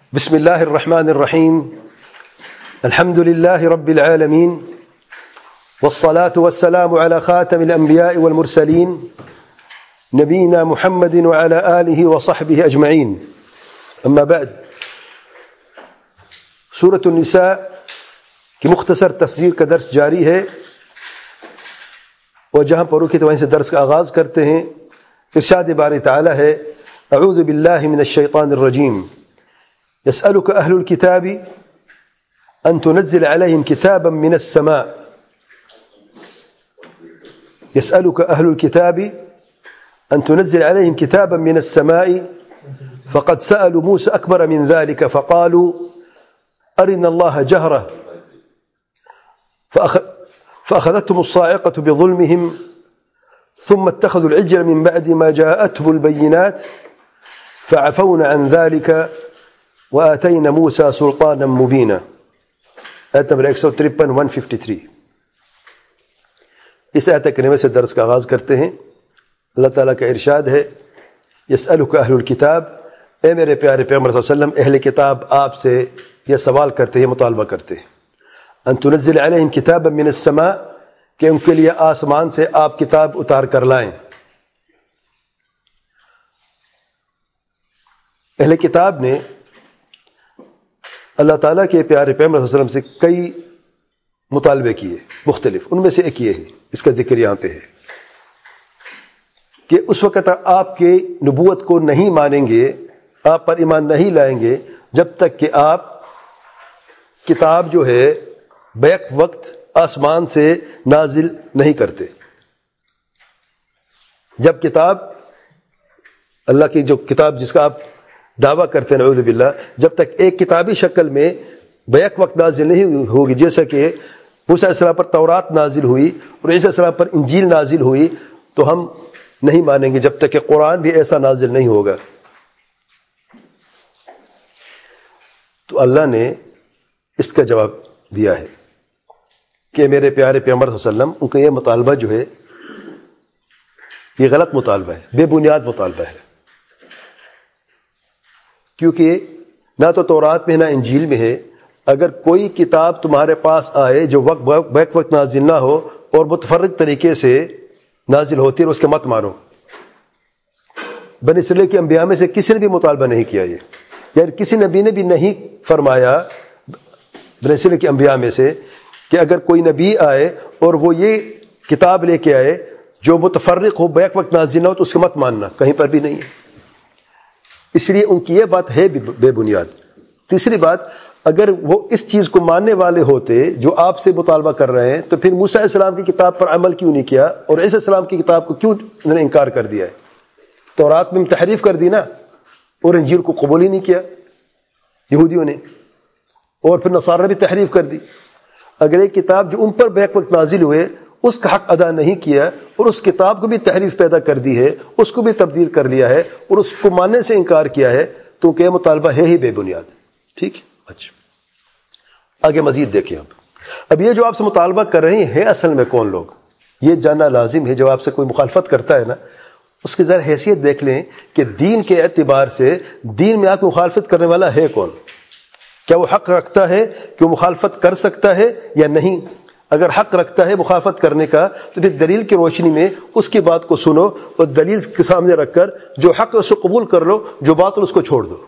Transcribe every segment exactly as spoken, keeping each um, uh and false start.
بسم الله الرحمن الرحيم. الحمد لله رب العالمين، والصلاة والسلام على خاتم الأنبياء والمرسلين نبينا محمد وعلى آله وصحبه أجمعين. أما بعد، سورة النساء کی مختصر تفسیر کا درس جاری ہے، اور جہاں پر رکے تو وہیں سے درس کا آغاز کرتے ہیں۔ ارشاد باری تعالی ہے: اعوذ باللہ من الشیطان الرجیم، يسألك أهل الكتاب أن تنزل عليهم كتابا من السماء يسألك أهل الكتاب أن تنزل عليهم كتابا من السماء فقد سألوا موسى أكبر من ذلك فقالوا أرنا الله جهرة فأخذتهم الصاعقة بظلمهم ثم اتخذوا العجل من بعد ما جاءتهم البينات فعفونا عن ذلك وآتينا موسى سلطانا مبينا۔ آیت نمبر ایک سو ترپن ون ففٹی تھری۔ اس آیت کریمہ سے درس کا آغاز کرتے ہیں۔ اللہ تعالیٰ کا ارشاد ہے: یسألک اہل الکتاب، اے میرے پیارے پیغمبر صلی اللہ علیہ وسلم، اہل کتاب آپ سے یہ سوال کرتے ہیں، مطالبہ کرتے ہیں، ان تنزل علیہم کتابا من السماء، کہ ان کے لیے آسمان سے آپ کتاب اتار کر لائیں۔ اہل کتاب نے اللہ تعالیٰ کے پیارے پیغمبر صلی اللہ علیہ وسلم سے کئی مطالبے کیے مختلف، ان میں سے ایک یہ ہے، اس کا ذکر یہاں پہ ہے کہ اس وقت آپ کے نبوت کو نہیں مانیں گے، آپ پر ایمان نہیں لائیں گے جب تک کہ آپ کتاب جو ہے بیک وقت آسمان سے نازل نہیں کرتے۔ جب کتاب اللہ کی جو کتاب جس کا آپ دعویٰ کرتے ہیں، نعوذ باللہ، جب تک ایک کتابی شکل میں بیک وقت نازل نہیں ہوگی، جیسا کہ موسیٰ علیہ السلام پر تورات نازل ہوئی اور عیسیٰ علیہ السلام پر انجیل نازل ہوئی، تو ہم نہیں مانیں گے جب تک کہ قرآن بھی ایسا نازل نہیں ہوگا۔ تو اللہ نے اس کا جواب دیا ہے کہ میرے پیارے پیغمبر صلی اللہ علیہ وسلم، ان کا یہ مطالبہ جو ہے یہ غلط مطالبہ ہے، بے بنیاد مطالبہ ہے، کیونکہ نہ تو تورات میں نہ انجیل میں ہے اگر کوئی کتاب تمہارے پاس آئے جو وقت بیک وقت نازل نہ ہو اور متفرق طریقے سے نازل ہوتی ہے، اور اس کے مت مانو۔ بنی اسرائیل کے انبیاء میں سے کسی نے بھی مطالبہ نہیں کیا یہ، یعنی کسی نبی نے بھی نہیں فرمایا بنی اسرائیل کے انبیاء میں سے کہ اگر کوئی نبی آئے اور وہ یہ کتاب لے کے آئے جو متفرق ہو، بیک وقت نازل نہ ہو، تو اس کے مت ماننا، کہیں پر بھی نہیں ہے۔ اس لیے ان کی یہ بات ہے بے بنیاد۔ تیسری بات، اگر وہ اس چیز کو ماننے والے ہوتے جو آپ سے مطالبہ کر رہے ہیں، تو پھر موسیٰ علیہ السلام کی کتاب پر عمل کیوں نہیں کیا، اور عیسیٰ علیہ السلام کی کتاب کو کیوں انہوں نے انکار کر دیا ہے؟ تورات میں تحریف کر دی نا، اور انجیل کو قبول ہی نہیں کیا یہودیوں نے، اور پھر نصارہ بھی تحریف کر دی۔ اگر ایک کتاب جو ان پر بیک وقت نازل ہوئے اس کا حق ادا نہیں کیا، اور اس کتاب کو بھی تحریف پیدا کر دی ہے، اس کو بھی تبدیل کر لیا ہے، اور اس کو ماننے سے انکار کیا ہے، تو کہ مطالبہ ہے ہی بے بنیاد۔ ٹھیک ہے، اچھا آگے مزید دیکھیں۔ اب اب یہ جو آپ سے مطالبہ کر رہے ہیں اصل میں کون لوگ، یہ جاننا لازم ہے۔ جب آپ سے کوئی مخالفت کرتا ہے نا، اس کی ذرا حیثیت دیکھ لیں کہ دین کے اعتبار سے دین میں آپ کو مخالفت کرنے والا ہے کون، کیا وہ حق رکھتا ہے کہ وہ مخالفت کر سکتا ہے یا نہیں۔ اگر حق رکھتا ہے مخالفت کرنے کا، تو پھر دلیل کی روشنی میں اس کی بات کو سنو، اور دلیل کے سامنے رکھ کر جو حق ہے اس کو قبول کر لو، جو باطل اس کو چھوڑ دو۔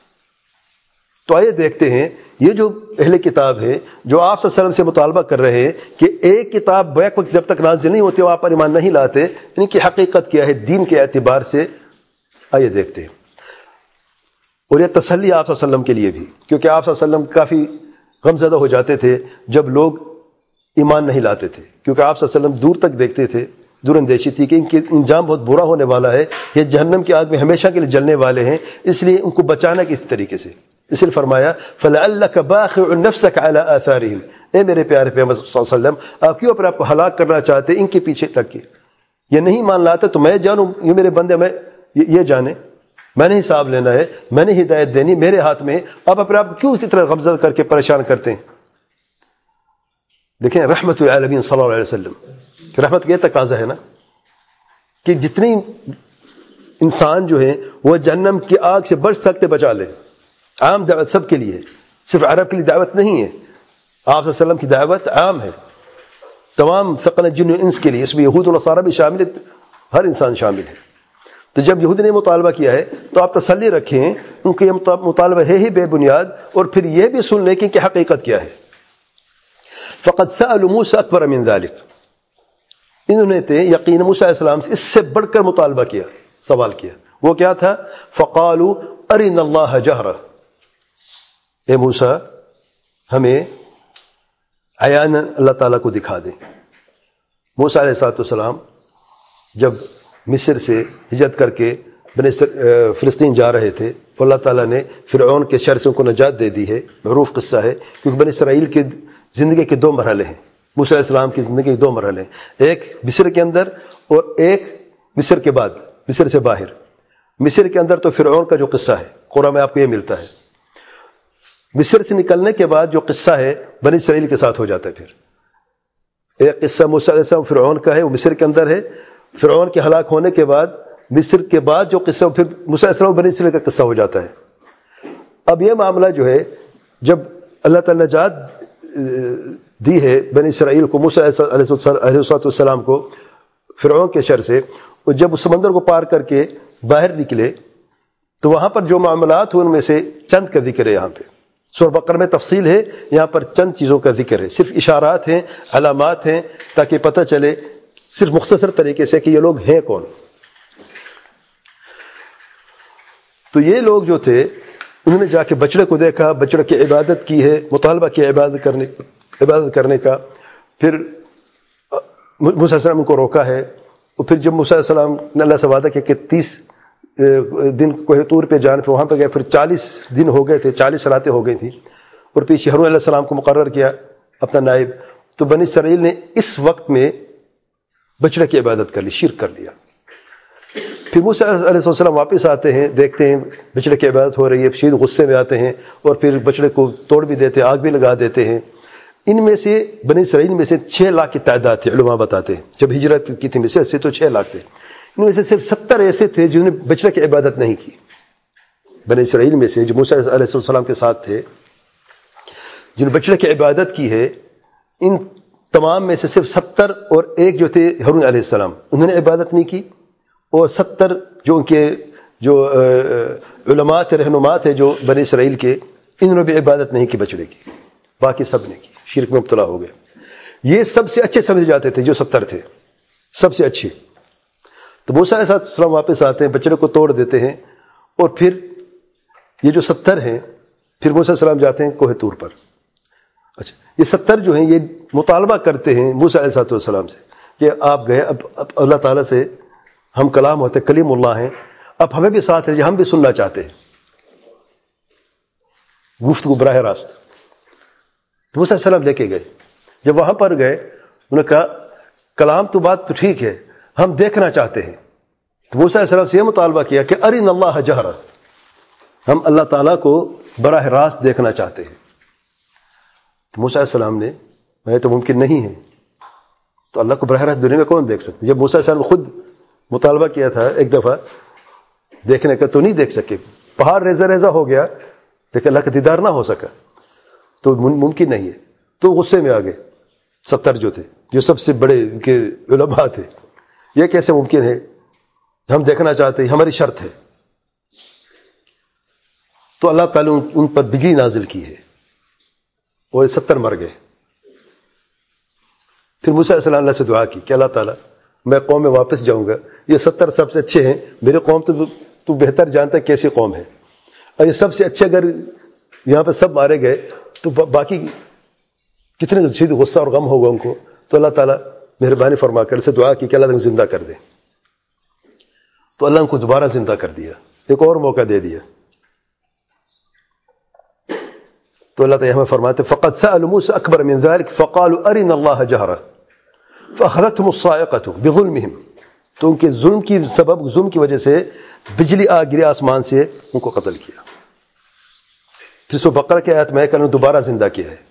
تو آئیے دیکھتے ہیں یہ جو اہل کتاب ہے جو آپ صلی اللہ علیہ وسلم سے مطالبہ کر رہے ہیں کہ ایک کتاب بیک وقت جب تک نازل نہیں ہوتی وہ آپ پر ایمان نہیں لاتے، ان کی حقیقت کیا ہے دین کے اعتبار سے، آئیے دیکھتے ہیں۔ اور یہ تسلی آپ صلی اللہ علیہ وسلم کے لیے بھی، کیونکہ آپ صلی اللہ علیہ وسلم کافی غمزدہ ہو جاتے تھے جب لوگ ایمان نہیں لاتے تھے، کیونکہ آپ صلی اللہ علیہ وسلم دور تک دیکھتے تھے، دور اندیشی تھی کہ ان کے انجام بہت برا ہونے والا ہے، یہ جہنم کی آگ میں ہمیشہ کے لیے جلنے والے ہیں، اس لیے ان کو بچانا کس طریقے سے۔ اس لیے فرمایا فَلَعَلَّكَ بَاخِعٌ نَفْسَكَ عَلَىٰ آثَارِهِمْ، اے میرے پیارے پیغمبر صلی اللہ علیہ وسلم، آپ کیوں اپنے آپ کو ہلاک کرنا چاہتے ان کے پیچھے لگ کے؟ یہ نہیں مان لاتے تو میں جانوں، یہ میرے بندے میں یہ جانے، میں نے حساب لینا ہے، میں نے ہدایت دینی، میرے ہاتھ میں، آپ اپنے آپ کو کیوں کی طرح غمزدہ کر کے پریشان کرتے ہیں؟ دیکھیں رحمت العالمین صلی اللہ علیہ وسلم کہ رحمت کا یہ تقاضا ہے نا کہ جتنی انسان جو ہے وہ جہنم کی آگ سے بچ سکتے بچا لے، عام دعوت سب کے لیے، صرف عرب کے لیے دعوت نہیں ہے. آپ صلی اللہ علیہ وسلم کی دعوت عام ہے تمام ثقل جن و انس کے لیے، اس میں یہود و نصارہ بھی شامل ہے، ہر انسان شامل ہے. تو جب یہود نے مطالبہ کیا ہے تو آپ تسلی رکھیں ان کا یہ مطالبہ ہے ہی بے بنیاد، اور پھر یہ بھی سن لیں کہ کہ حقیقت کیا ہے. فقد سألوا موسى أكبر من ذلك، انہوں نے تھے یقین موسیٰ علیہ السلام سے اس سے بڑھ کر مطالبہ کیا، سوال کیا. وہ کیا تھا؟ فقالوا ارنا اللہ جہرہ، اے موسیٰ ہمیں عیان اللہ تعالیٰ کو دکھا دیں. موسیٰ علیہ السلام جب مصر سے ہجرت کر کے بنی فلسطین جا رہے تھے، اللہ تعالیٰ نے فرعون کے شر سے ان کو نجات دے دی ہے. معروف قصہ ہے، کیونکہ بنی اسرائیل کی زندگی کے دو مرحلے ہیں، موسیٰ علیہ السلام کی زندگی کے دو مرحلے ہیں، ایک مصر کے اندر اور ایک مصر کے بعد، مصر سے باہر. مصر کے اندر تو فرعون کا جو قصہ ہے قرآن میں آپ کو یہ ملتا ہے. مصر سے نکلنے کے بعد جو قصہ ہے بنی اسرائیل کے ساتھ ہو جاتا ہے. پھر ایک قصہ موسیٰ علیہ السلام فرعون کا ہے، وہ مصر کے اندر ہے. فرعون کے ہلاک ہونے کے بعد مصر کے بعد جو قصہ پھر موسیٰ علیہ السلام بنی اسرائیل کا قصہ ہو جاتا ہے. اب یہ معاملہ جو ہے جب اللہ تعالیٰ نجات دی ہے بنی اسرائیل کو، موسیٰ علیہ السلام کو فرعون کے شر سے، اور جب اس سمندر کو پار کر کے باہر نکلے تو وہاں پر جو معاملات ہوئے ان میں سے چند کا ذکر ہے. یہاں پہ سورہ بقرہ میں تفصیل ہے، یہاں پر چند چیزوں کا ذکر ہے، صرف اشارات ہیں، علامات ہیں، تاکہ پتہ چلے صرف مختصر طریقے سے کہ یہ لوگ ہیں کون. تو یہ لوگ جو تھے انہوں نے جا کے بچڑے کو دیکھا، بچڑے کی عبادت کی ہے، مطالبہ کیا عبادت کرنے عبادت کرنے کا. پھر موسیٰ علیہ السلام ان کو روکا ہے، اور پھر جب موسیٰ علیہ السلام نے اللہ سے وعدہ کیا کہ تیس دن کوہ طور پہ جانے پہ وہاں پہ گئے، پھر چالیس دن ہو گئے تھے، چالیس راتیں ہو گئی تھیں، اور پھر ہارون علیہ السلام کو مقرر کیا اپنا نائب. تو بنی اسرائیل نے اس وقت میں بچڑے کی عبادت کر لی، شرک کر لیا. پھر موسیٰ علیہ السلام واپس آتے ہیں، دیکھتے ہیں بچڑے کی عبادت ہو رہی ہے، شدید غصے میں آتے ہیں اور پھر بچڑے کو توڑ بھی دیتے ہیں، آگ بھی لگا دیتے ہیں. ان میں سے بنی اسرائیل میں سے چھ لاکھ کی تعداد تھی، علماء بتاتے ہیں جب ہجرت کی تھی مصر سے تو چھ لاکھ تھے. ان میں سے صرف ستر ایسے تھے جنہوں نے بچڑے کی عبادت نہیں کی. بنی اسرائیل میں سے جو موسیٰ علیہ السلام کے ساتھ تھے جنہوں نے بچڑے کی عبادت کی ہے، ان تمام میں سے صرف ستر اور ایک جو تھے ہارون علیہ السلام، انہوں نے عبادت نہیں کی. اور ستر جو ان کے جو علماء تھے، رہنما تھے جو بنی اسرائیل کے، انہوں نے بھی عبادت نہیں کی بچڑے کی. باقی سب نے کی، شرک میں مبتلا ہو گئے. یہ سب سے اچھے سمجھے جاتے تھے جو ستر تھے، سب سے اچھے. تو موسیٰ علیہ السلام واپس آتے ہیں، بچڑے کو توڑ دیتے ہیں، اور پھر یہ جو ستر ہیں پھر موسیٰ علیہ السلام جاتے ہیں کوہ طور پر. اچھا، یہ ستر جو ہیں یہ مطالبہ کرتے ہیں موسیٰ علیہ السلام سے کہ آپ گئے، اب اب اللہ تعالیٰ سے ہم کلام ہوتے ہیں، کلیم اللہ ہیں، اب ہمیں بھی ساتھ رہیے، ہم بھی سننا چاہتے ہیں گفتگو براہ راست. تو موسیٰ علیہ السلام لے کے گئے. جب وہاں پر گئے انہوں نے کہا کلام تو بات تو ٹھیک ہے، ہم دیکھنا چاہتے ہیں. تو موسیٰ علیہ السلام سے یہ مطالبہ کیا کہ ارنا اللہ جہرہ، ہم اللہ تعالیٰ کو براہ راست دیکھنا چاہتے ہیں. تو موسیٰ علیہ السلام نے میں تو ممکن نہیں ہے، تو اللہ کو براہ راست دنیا میں کون دیکھ سکتے. جب موسیٰ علیہ السلام نے خود مطالبہ کیا تھا ایک دفعہ دیکھنے کا تو نہیں دیکھ سکے، پہاڑ ریزہ ریزہ ہو گیا لیکن اللہ کا دیدار نہ ہو سکا، تو ممکن نہیں ہے. تو غصے میں آ گئے ستر جو تھے، جو سب سے بڑے ان کے علماء تھے، یہ کیسے ممکن ہے، ہم دیکھنا چاہتے ہیں، ہماری شرط ہے. تو اللہ تعالیٰ ان پر بجلی نازل کی ہے اور ستر مر گئے. پھر موسیٰ علیہ السلام اللہ سے دعا کی کہ اللہ تعالیٰ میں قوم میں واپس جاؤں گا، یہ ستر سب سے اچھے ہیں، میرے قوم تو تو بہتر جانتا ہے کیسی قوم ہے، اور یہ سب سے اچھے اگر یہاں پہ سب مارے گئے تو باقی کتنے شدید غصہ اور غم ہوگا ان کو. تو اللہ تعالیٰ مہربانی فرما کر سے دعا کی کہ اللہ تعالیٰ زندہ کر دے. تو اللہ ان کو دوبارہ زندہ کر دیا، ایک اور موقع دے دیا. تو اللہ تعالیٰ ہمیں فرماتے فقد سألوا موسى أكبر من ذلك فقالوا أرنا الله جهرة فأخذتهم الصاعقة بظلمهم. تو ان کے ظلم کی سبب، ظلم کی وجہ سے بجلی آ گری آسمان سے، ان کو قتل کیا. پھر سو بقرہ کی آیت میں کہ انہوں نے دوبارہ زندہ کیا ہے.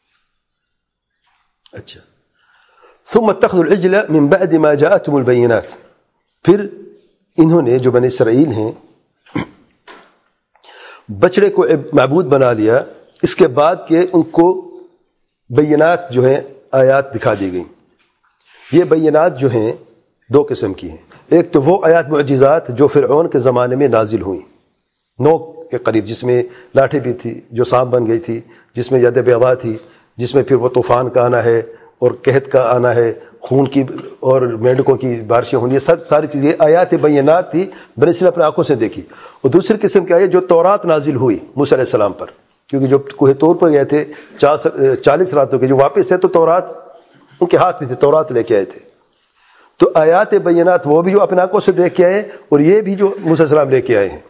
اچھا، ثم اتخذوا العجل من بعد ما جاءتهم البينات. پھر انہوں نے جو بنی اسرائیل ہیں بچڑے کو معبود بنا لیا، اس کے بعد کہ ان کو بینات جو ہیں آیات دکھا دی گئیں. یہ بینات جو ہیں دو قسم کی ہیں. ایک تو وہ آیات معجزات جو فرعون کے زمانے میں نازل ہوئیں، نو کے قریب، جس میں لاٹھی بھی تھی جو سانپ بن گئی تھی، جس میں ید بیضا تھی، جس میں پھر وہ طوفان کا آنا ہے اور قحط کا آنا ہے، خون کی اور مینڈکوں کی بارشیں ہوں. یہ سب ساری چیزیں آیات بینات تھی، بنی اسرائیل اپنے آنکھوں سے دیکھی. اور دوسری قسم کی آیت جو تورات نازل ہوئی موسیٰ علیہ السلام پر، کیونکہ جو کوہ طور پر گئے تھے چالیس راتوں کے، جو واپس ہے تو تورات ان کے ہاتھ میں تھے، تورات لے کے آئے تھے. تو آیات بینات وہ بھی جو اپنے آنکھوں سے دیکھ کے آئے، اور یہ بھی جو موسیٰ علیہ السلام لے کے آئے ہیں.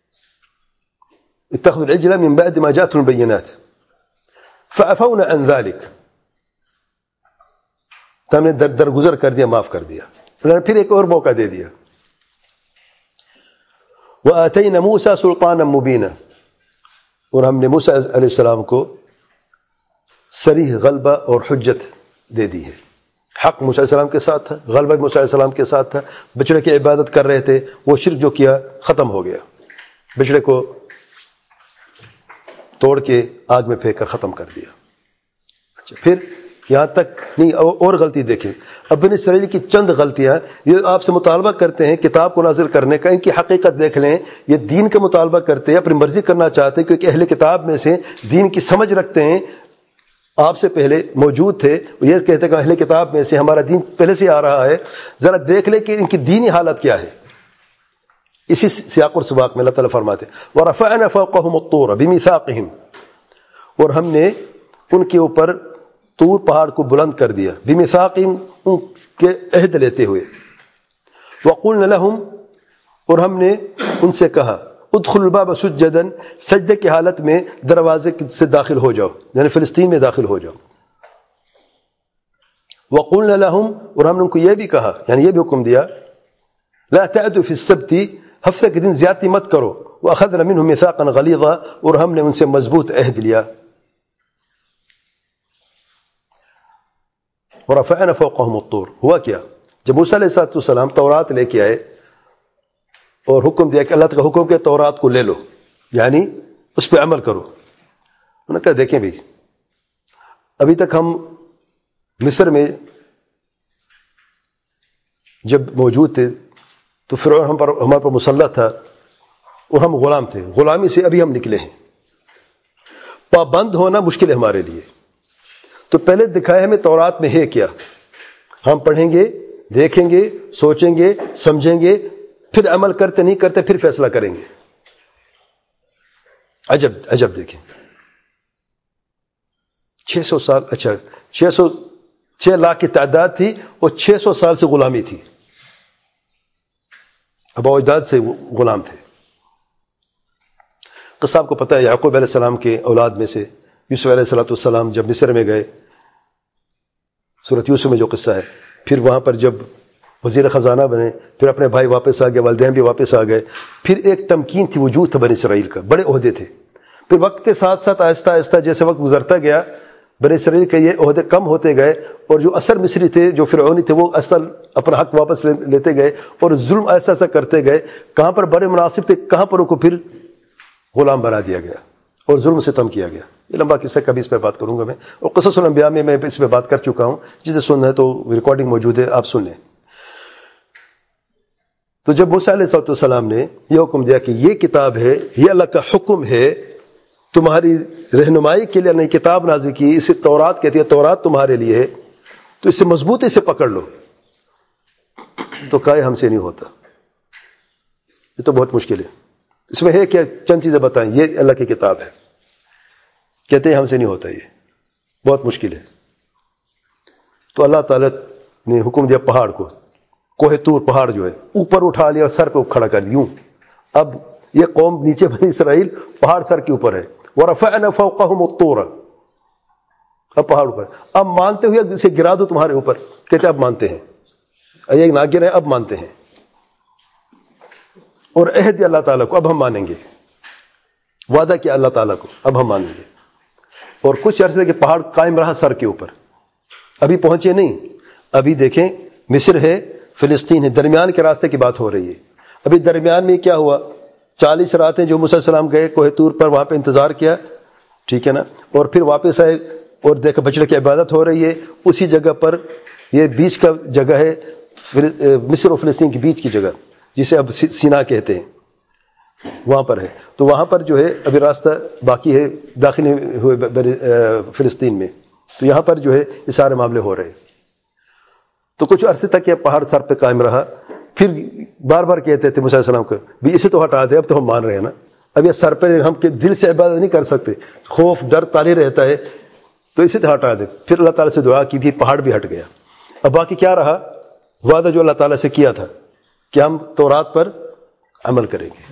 اتخذوا العجل من بعد ما جاءتهم البينات فعفونا عن ذلك، تو ہم نے در درگزر کر دیا، معاف کر دیا. پھر ایک اور موقع دے دیا. وآتينا موسى سلطانا مبينا، اور ہم نے موسیٰ علیہ السلام کو صریح غلبہ اور حجت دے دی ہے. حق موسیٰ علیہ السلام کے ساتھ تھا، غلبہ موسیٰ علیہ السلام کے ساتھ تھا. بچڑے کی عبادت کر رہے تھے، وہ شرک جو کیا ختم ہو گیا. بچڑے کو توڑ کے آگ میں پھینک کر ختم کر دیا. اچھا، پھر یہاں تک نہیں، اور غلطی دیکھیں. اب بنی اسرائیل کی چند غلطیاں یہ آپ سے مطالبہ کرتے ہیں کتاب کو نازل کرنے کا. ان کی حقیقت دیکھ لیں، یہ دین کا مطالبہ کرتے ہیں، اپنی مرضی کرنا چاہتے ہیں، کیونکہ اہل کتاب میں سے دین کی سمجھ رکھتے ہیں، آپ سے پہلے موجود تھے. وہ یہ کہتے ہیں کہ اہل کتاب میں سے ہمارا دین پہلے سے آ رہا ہے. ذرا دیکھ لیں کہ ان کی دینی حالت کیا ہے. اسی سیاق اور سباق میں اللہ تعالیٰ فرماتے ہیں وَرَفَعْنَا فَوْقَهُمُ الطُّورَ بِمِيثَاقِهِمْ، اور ہم نے ان کے اوپر طور پہاڑ کو بلند کر دیا، بِمِيثَاقِهِمْ، ان کے عہد لیتے ہوئے. وَقُلْنَا لَهُمْ، اور ہم نے ان سے کہا ادخلوا الباب سجدا، سجدے کی حالت میں دروازے سے داخل ہو جاؤ، یعنی فلسطین میں داخل ہو جاؤ. وَقُلْنَا لَهُمْ، اور ہم نے ان کو یہ بھی کہا، یعنی یہ بھی حکم دیا لا تعدوا فی السبت، ہفتے کے دن زیادتی مت کرو. وَأَخَذْنَا مِنْهُمْ مِيثَاقًا غَلِيظًا، اور ہم نے ان سے مضبوط عہد لیا. وَرَفَعْنَا فَوْقَهُمُ الطُّورَ، ہوا کیا؟ جب موسیٰ علیہ السلام تورات لے کے آئے اور حکم دیا کہ اللہ تعالیٰ کا حکم کہ تورات کو لے لو، یعنی اس پہ عمل کرو. انہوں نے کہا دیکھیں بھائی، ابھی تک ہم مصر میں جب موجود تھے تو فرعون ہم پر ہمارے پر مسلط تھا اور ہم غلام تھے. غلامی سے ابھی ہم نکلے ہیں، پابند ہونا مشکل ہے ہمارے لیے. تو پہلے دکھائے ہمیں تورات میں ہے کیا، ہم پڑھیں گے، دیکھیں گے، سوچیں گے، سمجھیں گے، پھر عمل کرتے نہیں کرتے پھر فیصلہ کریں گے. عجب عجب دیکھیں، چھ سو سال، اچھا چھ سو چھ لاکھ کی تعداد تھی اور چھ سو سال سے غلامی تھی، ابا و اجداد سے غلام تھے. قصہ آپ کو پتہ ہے، یعقوب علیہ السلام کے اولاد میں سے یوسف علیہ السلام جب مصر میں گئے، سورۃ یوسف میں جو قصہ ہے، پھر وہاں پر جب وزیر خزانہ بنے، پھر اپنے بھائی واپس آ گئے، والدین بھی واپس آ گئے، پھر ایک تمکین تھی، وجود تھا بنی اسرائیل کا، بڑے عہدے تھے. پھر وقت کے ساتھ ساتھ آہستہ آہستہ جیسے وقت گزرتا گیا، بنی اسرائیل کے یہ عہدے کم ہوتے گئے، اور جو اثر مصری تھے، جو فرعونی تھے، وہ اصل اپنا حق واپس لیتے گئے اور ظلم ایسا ایسا کرتے گئے. کہاں پر بڑے مناسب تھے، کہاں پر ان کو پھر غلام بنا دیا گیا اور ظلم ستم کیا گیا. یہ لمبا قصہ، کبھی اس پہ بات کروں گا میں، اور قصص الانبیاء میں میں اس پہ بات کر چکا ہوں، جسے سننا ہے تو ریکارڈنگ موجود ہے، آپ سن لیں. تو جب موسیٰ علیہ السلام نے یہ حکم دیا کہ یہ کتاب ہے، یہ اللہ کا حکم ہے، تمہاری رہنمائی کے لیے اللہ نے کتاب نازل کی، اسے تورات کہتی ہے، تورات تمہارے لیے ہے، تو اسے مضبوطی سے پکڑ لو. تو کہا ہم سے نہیں ہوتا، یہ تو بہت مشکل ہے. اس میں ہے کہ چند چیزیں بتائیں، یہ اللہ کی کتاب ہے، کہتے ہیں ہم سے نہیں ہوتا، یہ بہت مشکل ہے. تو اللہ تعالیٰ نے حکم دیا پہاڑ کو، کوہ طور پہاڑ جو ہے اوپر اٹھا لیا اور سر پہ کھڑا کر دیا. اب یہ قوم نیچے بنی اسرائیل، پہاڑ سر کے اوپر ہے. وَرَفَعْنَا فَوْقَهُمُ الطُّورَ، اب پہاڑ اوپر، اب مانتے ہوئے اسے گرا دو تمہارے اوپر. کہتے اب مانتے ہیں، یہ نہ گرے، اب مانتے ہیں. اور عہد دیا اللہ تعالیٰ کو، اب ہم مانیں گے. وعدہ کیا اللہ تعالیٰ کو، اب ہم مانیں گے. اور کچھ عرصے کے پہاڑ قائم رہا سر کے اوپر. ابھی پہنچے نہیں، ابھی دیکھیں مصر ہے، فلسطین ہے، درمیان کے راستے کی بات ہو رہی ہے. ابھی درمیان میں کیا ہوا، چالیس راتیں جو موسیٰ علیہ السلام گئے کوہ طور پر، وہاں پہ انتظار کیا، ٹھیک ہے نا، اور پھر واپس آئے اور دیکھا بچڑے کی عبادت ہو رہی ہے اسی جگہ پر. یہ بیچ کا جگہ ہے مصر و فلسطین کے بیچ کی جگہ جسے اب سینا کہتے ہیں، وہاں پر ہے. تو وہاں پر جو ہے ابھی راستہ باقی ہے داخل ہوئے فلسطین میں، تو یہاں پر جو ہے یہ سارے معاملے ہو رہے ہیں. تو کچھ عرصے تک یہ پہاڑ سر پہ قائم رہا. پھر بار بار کہتے تھے موسیٰ علیہ السلام کو بھی اسے تو ہٹا دے، اب تو ہم مان رہے ہیں نا، اب یہ سر پہ ہم کے دل سے عبادت نہیں کر سکتے، خوف ڈر تاری رہتا ہے، تو اسے تو ہٹا دے. پھر اللہ تعالیٰ سے دعا کی بھی، پہاڑ بھی ہٹ گیا. اب باقی کیا رہا؟ وعدہ جو اللہ تعالیٰ سے کیا تھا کہ ہم تورات پر عمل کریں گے.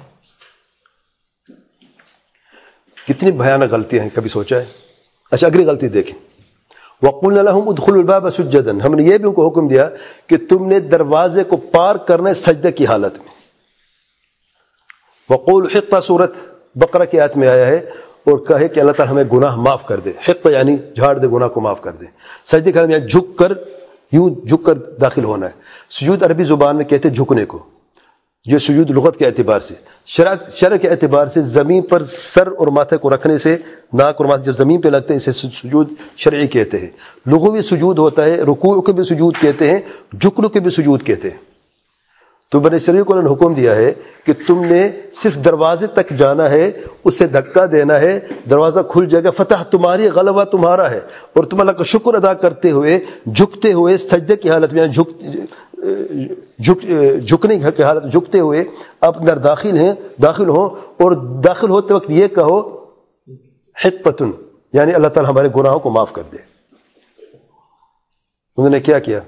کتنی بھیانک غلطیاں ہیں، کبھی سوچا ہے؟ اچھا اگلی غلطی دیکھیں، وَقُلْنَا لَهُمْ ادْخُلُوا الْبَابَ سُجَّدًا، ہم نے یہ بھی ان کو حکم دیا کہ تم نے دروازے کو پار کرنا ہے سجدے کی حالت میں. وَقُولُوا حِطَّةٌ سورت بقرہ کی آیت میں آیا ہے، اور کہے کہ اللہ تعالیٰ ہمیں گناہ معاف کر دے. حِطَّہ یعنی جھاڑ دے، گناہ کو معاف کر دے. سجدے کی حالت میں یعنی جھک کر، یوں جھک کر داخل ہونا ہے. سجود عربی زبان میں کہتے ہیں جھکنے کو، یہ سجود لغت کے اعتبار سے، شرع شرع کے اعتبار سے زمین پر سر اور ماتھے کو رکھنے سے، ناک اور ماتھے جب زمین پہ لگتے ہیں اسے سجود شرعی کہتے ہیں. لغوی سجود ہوتا ہے، رکوع کو بھی سجود کہتے ہیں، جھکنے کو بھی سجود کہتے ہیں. تو بنی اسرائیل کو انہوں نے حکم دیا ہے کہ تم نے صرف دروازے تک جانا ہے، اسے دھکا دینا ہے، دروازہ کھل جائے گا، فتح تمہاری، غلبہ تمہارا ہے. اور تم اللہ کا شکر ادا کرتے ہوئے، جھکتے ہوئے، سجدے کی حالت میں، جھک جھک جھکنے کی حالت جھکتے ہوئے آپ اندر داخل ہیں داخل ہوں اور داخل ہوتے وقت یہ کہو حطۃ، یعنی اللہ تعالیٰ ہمارے گناہوں کو معاف کر دے. انہوں نے کیا کیا؟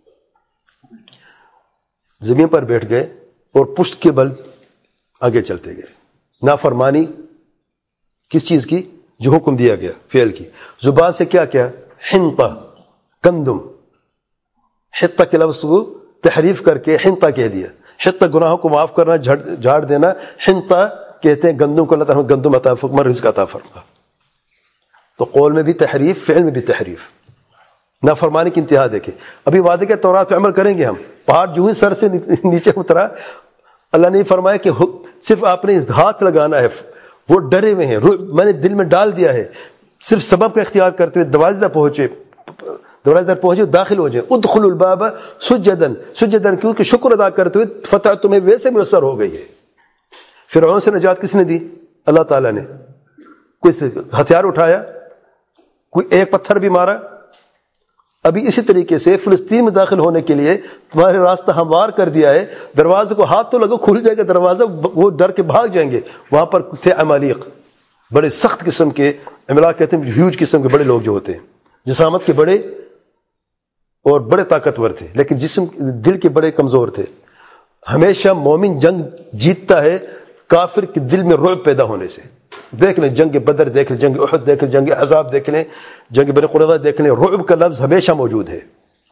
زمین پر بیٹھ گئے اور پشت کے بل آگے چلتے گئے. نافرمانی کس چیز کی؟ جو حکم دیا گیا، فعل کی. زبان سے کیا کیا؟ حنطہ، گندم. حطہ کے لفظ کو تحریف کر کے حنطہ کہہ دیا. حطہ گناہوں کو معاف کرنا، جھاڑ دینا. حنطہ کہتے ہیں گندم کو، اللہ تعالیٰ گندم عطا فرما، رزق عطا فرما. تو قول میں بھی تحریف، فعل میں بھی تحریف. نافرمانی کی انتہا دیکھیں. ابھی وعدے کے تورات پہ عمل کریں گے ہم. پہاڑ جو ہی سر سے نیچے اترا، اللہ نے فرمایا کہ صرف آپ نے ہاتھ لگانا ہے. وہ ڈرے ہوئے ہیں، میں نے دل میں ڈال دیا ہے. صرف سبب کا اختیار کرتے ہوئے دروازے تک پہنچے، دروازے تک پہنچے داخل ہو جائیں. ادخلوا الباب سجدن، سجدن کیونکہ شکر ادا کرتے ہوئے فتح تمہیں ویسے میسر ہو گئی ہے. فرعون سے نجات کس نے دی؟ اللہ تعالیٰ نے. کوئی ہتھیار اٹھایا؟ کوئی ایک پتھر بھی مارا؟ ابھی اسی طریقے سے فلسطین میں داخل ہونے کے لیے تمہارے راستہ ہموار کر دیا ہے. دروازے کو ہاتھ تو لگو، کھل جائے گا دروازہ، وہ ڈر کے بھاگ جائیں گے. وہاں پر تھے عمالیق، بڑے سخت قسم کے، عملاق کہتے ہیں ہیوج قسم کے بڑے لوگ جو ہوتے ہیں، جسامت کے بڑے اور بڑے طاقتور تھے، لیکن جسم دل کے بڑے کمزور تھے. ہمیشہ مومن جنگ جیتتا ہے کافر کے دل میں رعب پیدا ہونے سے. دیکھ لیں جنگ بدر، دیکھ لیں جنگ احد، دیکھ لیں جنگ احزاب، دیکھ لیں جنگ بنی قریظہ، دیکھ لیں. رعب کا لفظ ہمیشہ موجود ہے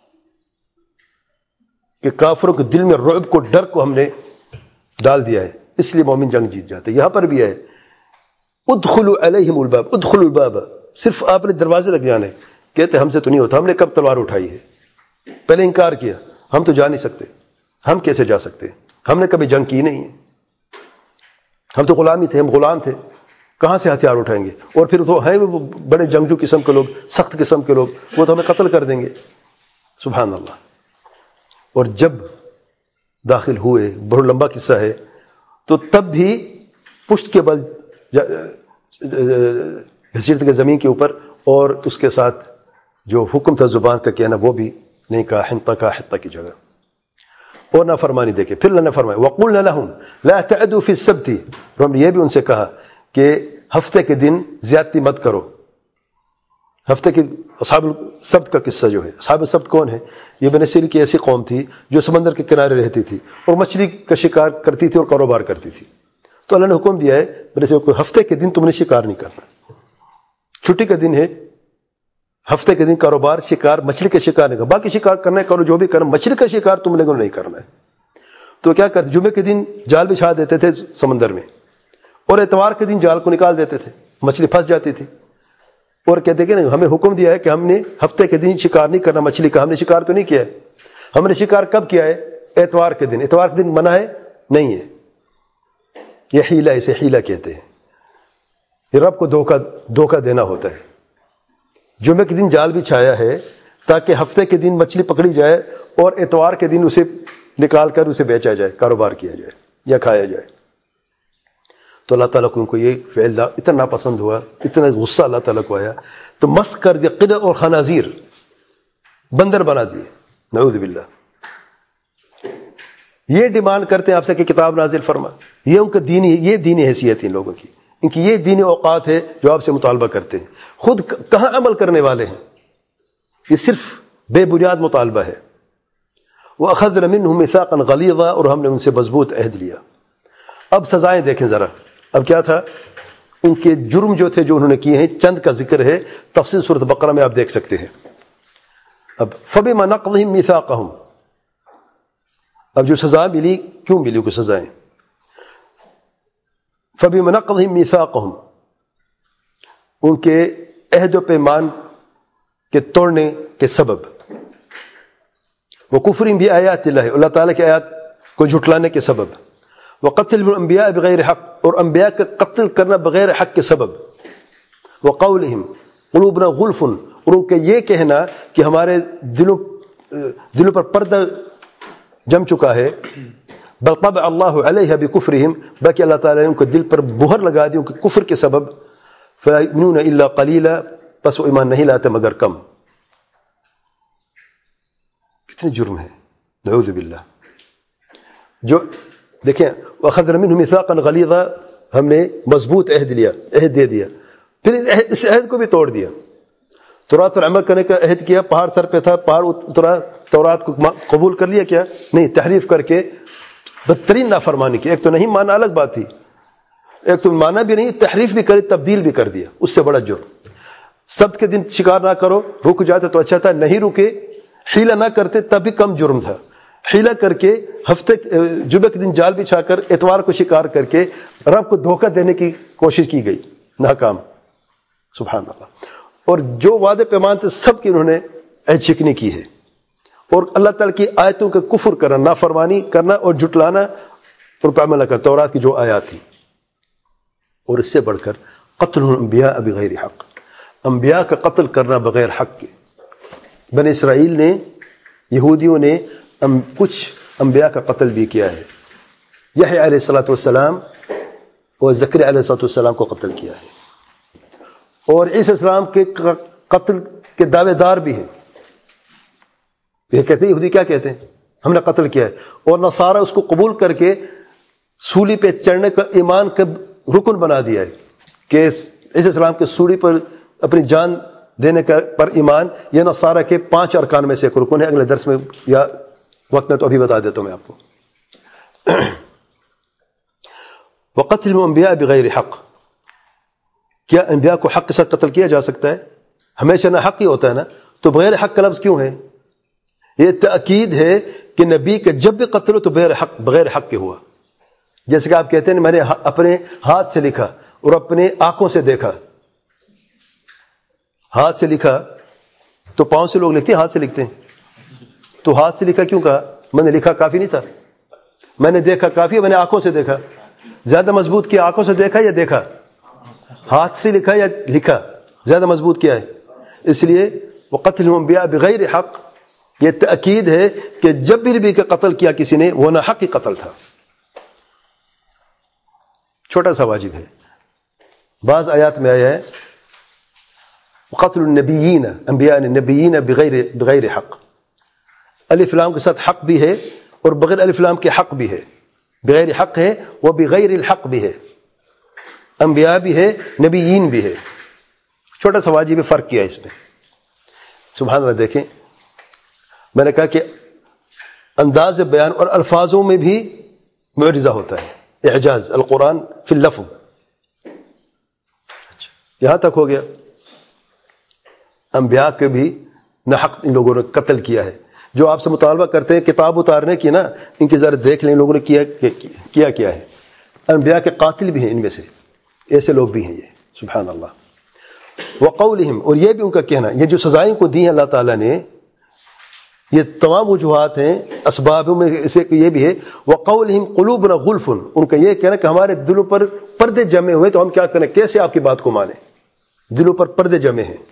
کہ کافروں کے دل میں رعب کو، ڈر کو ہم نے ڈال دیا ہے، اس لیے مومن جنگ جیت جاتے. یہاں پر بھی ہے ادخلوا علیہم الباب، ادخلوا الباب، صرف آپ نے دروازے تک جانا ہے. کہتے ہم سے تو نہیں ہوتا، ہم نے کب تلوار اٹھائی ہے؟ پہلے انکار کیا، ہم تو جا نہیں سکتے. ہم کیسے جا سکتے؟ ہم نے کبھی جنگ کی نہیں ہے، ہم تو غلامی تھے، ہم غلام تھے، کہاں سے ہتھیار اٹھائیں گے؟ اور پھر تو ہیں وہ بڑے جنگجو قسم کے لوگ، سخت قسم کے لوگ، وہ تو ہمیں قتل کر دیں گے. سبحان اللہ. اور جب داخل ہوئے، بہت لمبا قصہ ہے، تو تب بھی پشت کے بل گھسیٹتے کے زمین کے اوپر، اور اس کے ساتھ جو حکم تھا زبان کا کہنا وہ بھی نہیں کہا. حنطہ کا، حطہ کی جگہ. اور نافرمانی دیکھے. پھر اللہ نے فرمایا وَقُلْنَا لَهُمْ لَا تَعْدُوا فِي السَّبْتِ، اور ہم نے یہ بھی ان سے کہا کہ ہفتے کے دن زیادتی مت کرو. ہفتے کے اصحاب السبت کا قصہ جو ہے، اصحاب السبت کون ہے؟ یہ بنی اسرائیل کی ایسی قوم تھی جو سمندر کے کنارے رہتی تھی اور مچھلی کا شکار کرتی تھی اور کاروبار کرتی تھی. تو اللہ نے حکم دیا ہے بنی اسرائیل کو ہفتے کے دن تم نے شکار نہیں کرنا. چھٹی کا دن ہے، ہفتے کے دن کاروبار، شکار، مچھلی کا شکار نہیں کرنا. باقی شکار کرنا ہے کرو، جو بھی کرنا، مچھلی کا شکار تم نے نہیں کرنا ہے. تو کیا کرتے؟ جمعے کے دن جال بچھا دیتے تھے سمندر میں، اور اتوار کے دن جال کو نکال دیتے تھے، مچھلی پھنس جاتی تھی. اور کہتے کہ نہیں، ہمیں حکم دیا ہے کہ ہم نے ہفتے کے دن شکار نہیں کرنا مچھلی کا. ہم نے شکار تو نہیں کیا ہے. ہم نے شکار کب کیا ہے؟ اتوار کے دن. اتوار کے دن منع ہے؟ نہیں ہے. یہ حیلہ، اسے حیلہ کہتے ہیں. یہ رب کو دھوکہ دھوکہ دینا ہوتا ہے. جمعے کے دن جال بچھایا ہے تاکہ ہفتے کے دن مچھلی پکڑی جائے اور اتوار کے دن اسے نکال کر اسے بیچا جائے، کاروبار کیا جائے یا کھایا جائے. تو اللہ تعالیٰ کو ان کو یہ فعل اتنا ناپسند ہوا، اتنا غصہ اللہ تعالیٰ کو آیا تو مسخ کر دیا، قدر اور خنازیر، بندر بنا دیے، نعوذ باللہ. یہ ڈیمانڈ کرتے ہیں آپ سے کہ کتاب نازل فرما. یہ ان کا دینی یہ دینی حیثیت ہے ان لوگوں کی، ان کی یہ دینی اوقات ہے جو آپ سے مطالبہ کرتے ہیں. خود کہاں عمل کرنے والے ہیں؟ یہ صرف بے بنیاد مطالبہ ہے. وَأَخَذْنَا مِنْهُمْ مِيثَاقًا غَلِيظًا، اور ہم نے ان سے مضبوط عہد لیا. اب سزائیں دیکھیں ذرا. اب کیا تھا؟ ان کے جرم جو تھے جو انہوں نے کیے ہیں، چند کا ذکر ہے، تفصیل سورۃ بقرہ میں آپ دیکھ سکتے ہیں. اب فَبِمَا نَقْضِهِمْ مِيثَاقَهُمْ، اب جو سزا ملی، کیوں ملی کو سزائیں؟ فَبِمَا نَقْضِهِمْ مِيثَاقَهُمْ، ان کے عہد و پیمان کے توڑنے کے سبب، وَكُفْرِهِمْ بِآيَاتِ اللَّهِ، اللہ تعالیٰ کی آیات کو جھٹلانے کے سبب، وَقَتْلِ الْأَنْبِيَاءِ بِغَيْرِ حق، اور انبیاء کا قتل کرنا بغیر حق کے سبب، وَقَوْلِهِمْ قُلُوبُنَا غُلْفٌ، اور ان کا یہ کہنا کہ ہمارے دلوں دلوں پر پردہ جم چکا ہے، بل طبع اللہ علیہ بکفرہم، باقی اللہ تعالیٰ نے ان کو دل پر مہر لگا دی ان کے کفر کے سبب، فلا یؤمنون الا قلیلا، پس وہ ایمان نہیں لاتے مگر کم. کتنے جرم ہے، نعوذ باللہ. جو دیکھیں وَأَخَذْنَا مِنْهُمْ مِيثَاقًا غَلِيظًا، ہم نے مضبوط عہد لیا، عہد دے دیا، پھر اس عہد کو بھی توڑ دیا. تورات پر عمل کرنے کا عہد کیا، پہاڑ سر پہ تھا، پہاڑ اترا، تورات کو قبول کر لیا، کیا نہیں، تحریف کر کے بدترین نافرمانی کی. ایک تو نہیں مانا، الگ بات تھی، ایک تو مانا بھی نہیں، تحریف بھی کری، تبدیل بھی کر دیا، اس سے بڑا جرم. سبت کے دن شکار نہ کرو، رک جاتے تو اچھا تھا، نہیں رکے، حیلہ نہ کرتے تب بھی کم جرم تھا. حیلہ کر کے ہفتے جمعے کے دن جال بچھا کر اتوار کو شکار کر کے رب کو دھوکہ دینے کی کوشش کی گئی، ناکام. سبحان اللہ. اور جو وعدے پیمان تھے سب کی انہوں نے عہد شکنی کی ہے، اور اللہ تعالیٰ کی آیتوں کا کفر کرنا، نافرمانی کرنا اور جھٹلانا اور پہ عمل نہ کرنا، تورات کی جو آیات تھی. اور اس سے بڑھ کر قتل الانبیاء بغیر حق، انبیاء کا قتل کرنا بغیر حق کے. بنی اسرائیل نے، یہودیوں نے کچھ انبیاء کا قتل بھی کیا ہے. یحییٰ علیہ الصلوۃ والسلام اور زکریا علیہ الصلوۃ والسلام کو قتل کیا ہے، اور عیسیٰ السلام کے قتل کے دعوے دار بھی ہیں. یہ کہتے ہیں، یہودی کیا کہتے ہیں؟ ہم نے قتل کیا ہے. اور نصارہ اس کو قبول کر کے سولی پہ چڑھنے کا ایمان کا رکن بنا دیا ہے کہ عیسیٰ السلام کے سولی پر اپنی جان دینے کا پر ایمان، یہ نصارہ کے پانچ ارکان میں سے ایک رکن ہے. اگلے درس میں یا وقت میں تو ابھی بتا دیتا ہوں میں آپ کو. وقتل الانبیاء بغیر حق، کیا انبیاء کو حق کے ساتھ قتل کیا جا سکتا ہے؟ ہمیشہ نہ حق ہی ہوتا ہے نا، تو بغیر حق کا لفظ کیوں ہے؟ یہ تاکید ہے کہ نبی کا جب بھی قتل ہو تو بغیر حق بغیر حق کے ہوا. جیسے کہ آپ کہتے ہیں میں نے اپنے ہاتھ سے لکھا اور اپنے آنکھوں سے دیکھا. ہاتھ سے لکھا تو پاؤں سے لوگ لکھتے ہیں، ہاتھ سے لکھتے ہیں، تو ہاتھ سے لکھا کیوں کہا؟ میں نے لکھا کافی نہیں تھا؟ میں نے دیکھا کافی ہے، میں نے آنکھوں سے دیکھا. زیادہ مضبوط کیا آنکھوں سے دیکھا یا دیکھا؟ ہاتھ سے لکھا یا لکھا؟ زیادہ مضبوط کیا ہے؟ اس لیے وقتل الانبیاء بغیر حق، یہ تأکید ہے کہ جب بھی نبی کا قتل کیا کسی نے وہ نہ حق ہی قتل تھا. چھوٹا سا واجب ہے. بعض آیات میں آیا ہے قتل النبیین، انبیاء نے نبیین بغیر بغیر حق، الف لام کے ساتھ حق بھی ہے اور بغیر الف لام کے حق بھی ہے. بغیر حق ہے وہ بغیر الحق بھی ہے، انبیاء بھی ہے نبیین بھی ہے. چھوٹا سا واجب فرق کیا اس میں. سبحان اللہ. دیکھیں میں نے کہا کہ انداز بیان اور الفاظوں میں بھی معجزہ ہوتا ہے، اعجاز القرآن فی اللفظ. اچھا یہاں تک ہو گیا. انبیاء کے بھی نہ حق ان لوگوں نے قتل کیا ہے. جو آپ سے مطالبہ کرتے ہیں کتاب اتارنے کی نا، ان کی ذرا دیکھ لیں ان لوگوں نے کیا کیا کیا ہے. انبیاء کے قاتل بھی ہیں ان میں سے، ایسے لوگ بھی ہیں یہ. سبحان اللہ. وقولہم، اور یہ بھی ان کا کہنا، یہ جو سزائیں کو دی ہیں اللہ تعالیٰ نے، یہ تمام وجوہات ہیں. اسبابوں میں اسے یہ بھی ہے وَقَوْلِهِمْ قُلُوبُنَا غُلْفٌ، ان کا یہ کہنا کہ ہمارے دلوں پر پردے جمے ہوئے تو ہم کیا کریں، کیسے آپ کی بات کو مانیں، دلوں پر پردے جمے ہیں.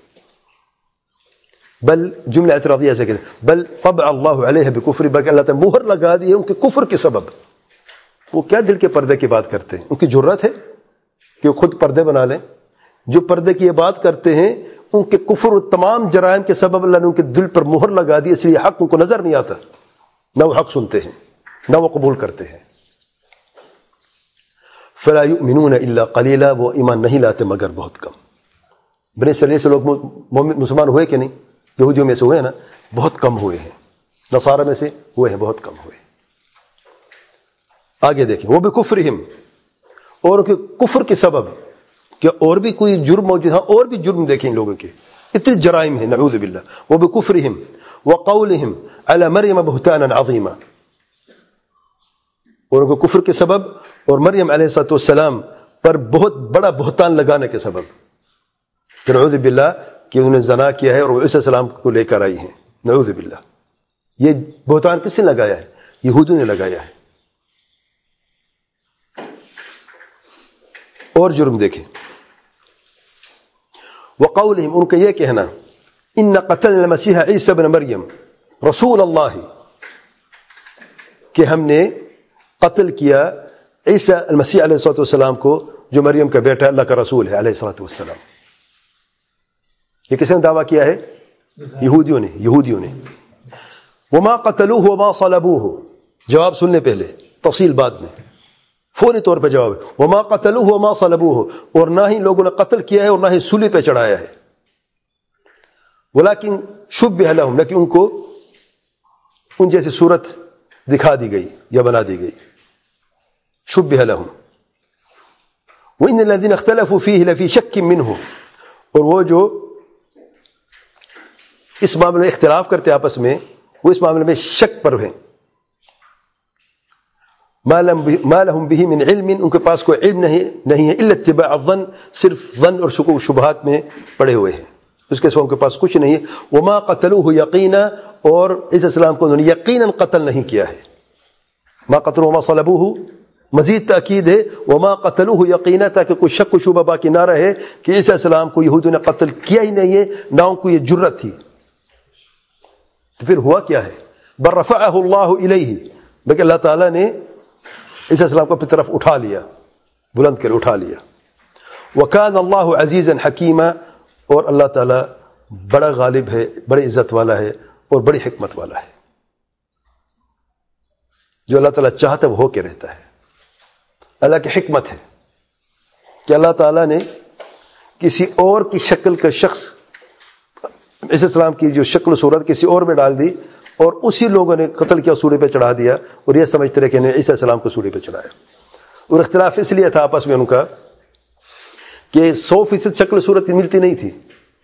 بل جملہ اعتراضیہ سے کہتے ہیں بل طبع اللہ علیہ بکفر، بلکہ اللہ تعالیٰ مہر لگا دی ہے ان کے کفر کے سبب. وہ کیا دل کے پردے کی بات کرتے ہیں، ان کی جرت ہے کہ وہ خود پردے بنا لیں. جو پردے کی یہ بات کرتے ہیں ان کے کفر و تمام جرائم کے سبب اللہ نے ان کے دل پر مہر لگا دی، اس لیے حق ان کو نظر نہیں آتا، نہ وہ حق سنتے ہیں نہ وہ قبول کرتے ہیں. فلا یؤمنون الا قلیلا، وہ ایمان نہیں لاتے مگر بہت کم. بنی اسرائیل سے لوگ مسلمان ہوئے کہ نہیں؟ یہودیوں میں سے ہوئے نا، بہت کم ہوئے ہیں. نصارہ میں سے ہوئے ہیں، بہت کم ہوئے. آگے دیکھیں وہ بکفرہم، اور ان کے کفر کے سبب کہ اور بھی کوئی جرم موجود ہے، اور بھی جرم دیکھیں ان لوگوں کے، اتنے جرائم ہیں نعوذ باللہ. وہ بکفرہم وقولہم علی مریم بہتانا عظیما، اور ان کو کفر کے سبب اور مریم علیہ السلام پر بہت بڑا بہتان لگانے کے سبب کہ نعوذ باللہ کہ انہوں نے زنا کیا ہے اور وہ عیسیٰ السلام کو لے کر آئی ہیں. نعوذ باللہ. یہ بہتان کس نے لگایا ہے؟ یہودوں نے لگایا ہے. اور جرم دیکھیں وقولہم، ان کا یہ کہنا ان قتلنا المسیح عیسی ابن مریم رسول اللہ، کہ ہم نے قتل کیا عیسی المسیح علیہ الصلوۃ والسلام کو جو مریم کا بیٹا اللہ کا رسول ہے علیہ الصلوۃ والسلام. یہ کس نے دعویٰ کیا ہے؟ یہودیوں نے. یہودیوں نے. وما قتلوه وما صلبوه، جواب سن لیں پہلے، تفصیل بعد میں. فوری طور پہ جواب ہے وما قتلوه وما صلبوه، اور نہ ہی لوگوں نے قتل کیا ہے اور نہ ہی سولی پہ چڑھایا ہے. ولكن شبہ لهم، لیکن ان کو ان جیسی صورت دکھا دی گئی یا بنا دی گئی. شبہ لهم وان الذين اختلفوا فيه لفي شك منه، اور وہ جو اس معاملے میں اختلاف کرتے آپس میں، وہ اس معاملے میں شک پر ہیں. ما لهم به من علم، ان کے پاس کوئی علم نہیں نہیں ہے، الا اتباع الظن، صرف ظن اور شکوک و شبہات میں پڑے ہوئے ہیں، اس کے سوا ان کے پاس کچھ نہیں ہے. وما قتلوه یقینا، اور عیسی السلام کو انہوں نے یقینا قتل نہیں کیا ہے. ما قتلوه وما صلبوه، مزید تاکید ہے وما قتلوه یقینا، تاکہ کوئی شک و شبہ باقی نہ رہے کہ عیسی السلام کو یہودیوں نے قتل کیا ہی نہیں ہے، نہ ان کو یہ جرت تھی. تو پھر ہوا کیا ہے؟ بل رفعہ اللہ الیہ، بلکہ اللہ تعالیٰ نے عیسی السلام کو اپنی طرف اٹھا لیا، بلند کر اٹھا لیا. وکان اللہ عزیزا حکیما، اور اللہ تعالیٰ بڑا غالب ہے، بڑی عزت والا ہے اور بڑی حکمت والا ہے. جو اللہ تعالیٰ چاہتا ہے وہ ہو کے رہتا ہے. اللہ کی حکمت ہے کہ اللہ تعالیٰ نے کسی اور کی شکل کا شخص، عیسی السلام کی جو شکل و صورت کسی اور میں ڈال دی، اور اسی لوگوں نے قتل کیا، سولی پہ چڑھا دیا، اور یہ سمجھتے رہے کہ انہوں نے عیسی السلام کو سولی پہ چڑھایا. اور اختلاف اس لیے تھا آپس میں ان کا کہ سو فیصد شکل و صورت ملتی نہیں تھی.